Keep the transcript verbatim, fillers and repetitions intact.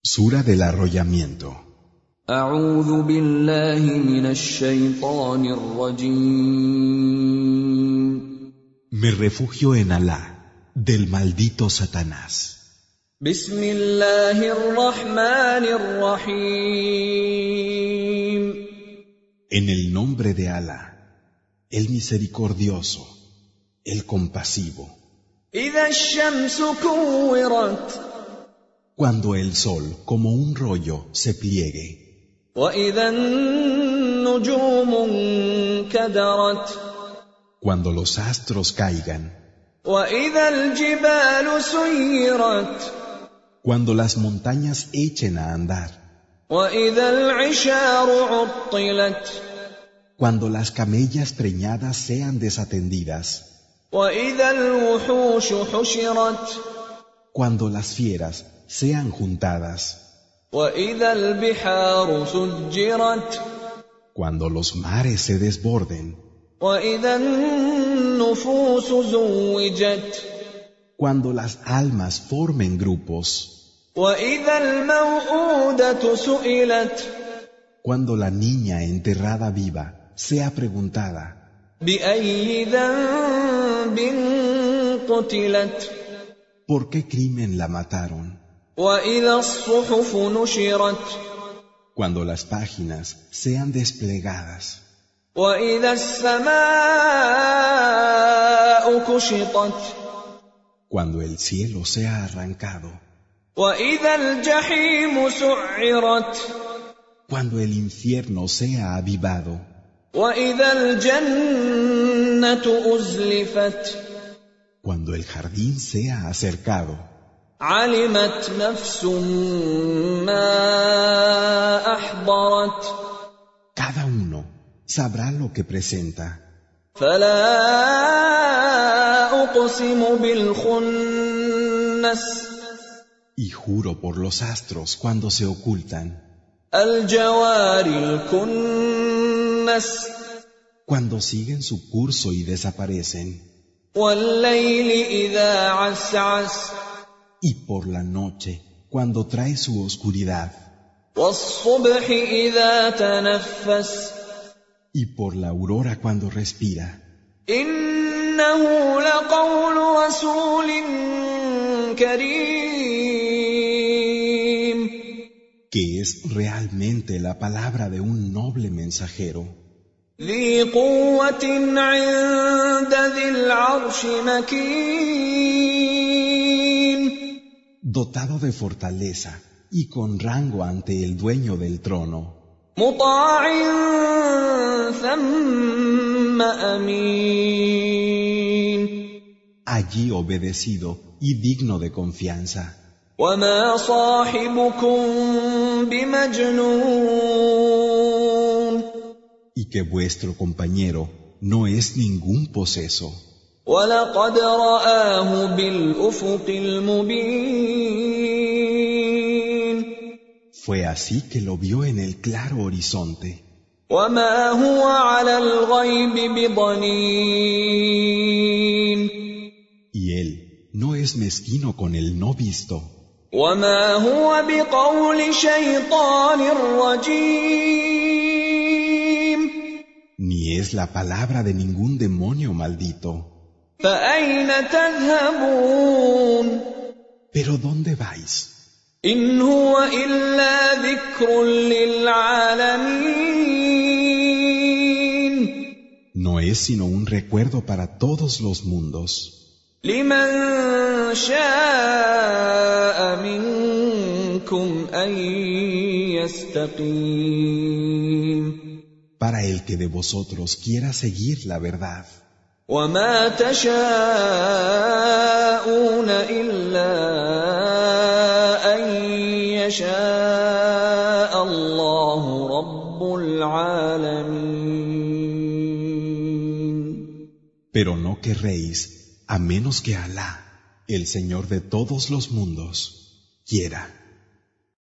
Sura del arrollamiento. أعوذ بالله من الشيطان الرجيم. Me refugio en Alá, del maldito Satanás. بسم الله الرحمن الرحيم. En el nombre de Alá, el misericordioso, el compasivo. إذا الشمس كورت. Cuando el sol, como un rollo, se pliegue. وإذا النجوم انكدرت. Cuando los astros caigan. وإذا الجبال سيرت. Cuando las montañas echen a andar. وإذا العشار عطلت. Cuando las camellas preñadas sean desatendidas. وإذا الوحوش حشرت. Cuando las fieras sean juntadas. وإذا البحار سجرت. Cuando los mares se desborden. وإذا النفوس زوجت. Cuando las almas formen grupos. وإذا الموءودة سئلت. Cuando la niña enterrada viva sea preguntada. بأي ذنب قتلت. ¿Por qué crimen la mataron? وإذا الصحف نشرت. Cuando las páginas sean desplegadas. وإذا السماء كشطت. Cuando el cielo sea arrancado. وإذا الجحيم سعرت. Cuando el infierno sea avivado. وإذا الجنة أزلفت. Cuando el jardín sea acercado. علمت نفس ما أحضرت. Cada uno sabrá lo que presenta. فلا أقسم بالخنس. Y juro por los astros cuando se ocultan. الجوار الكنس. Cuando siguen su curso y desaparecen. والليل إذا عسعس. Y por la noche, cuando trae su oscuridad. والصبح إذا تنفس. Y por la aurora cuando respira. إنه لقول رسول كريم. Que es realmente la palabra de un noble mensajero. ذي قوة عند ذي العرش مكين. Dotado de fortaleza y con rango ante el dueño del trono. مطاع ثم أمين. Allí obedecido y digno de confianza. وما صاحبكم بمجنون. Y que vuestro compañero no es ningún poseso. ولقد رآه بالأفق المبين. Fue así que lo vio en el claro horizonte. وما هو على الغيب بضنين. Y él no es mezquino con el no visto. وما هو بقول شيطان رجيم. Ni es la palabra de ningún demonio maldito. فأين تذهبون. ¿Pero dónde vais? إن هو إلا ذكر للعالمين. No es sino un recuerdo para todos los mundos. لمن شاء منكم أن يستقيم. Para el que de vosotros quiera seguir la verdad. وما تشاءون إلا أن يشاء الله رب العالمين. Pero no querréis, a menos que Alá, el Señor de todos los mundos, quiera.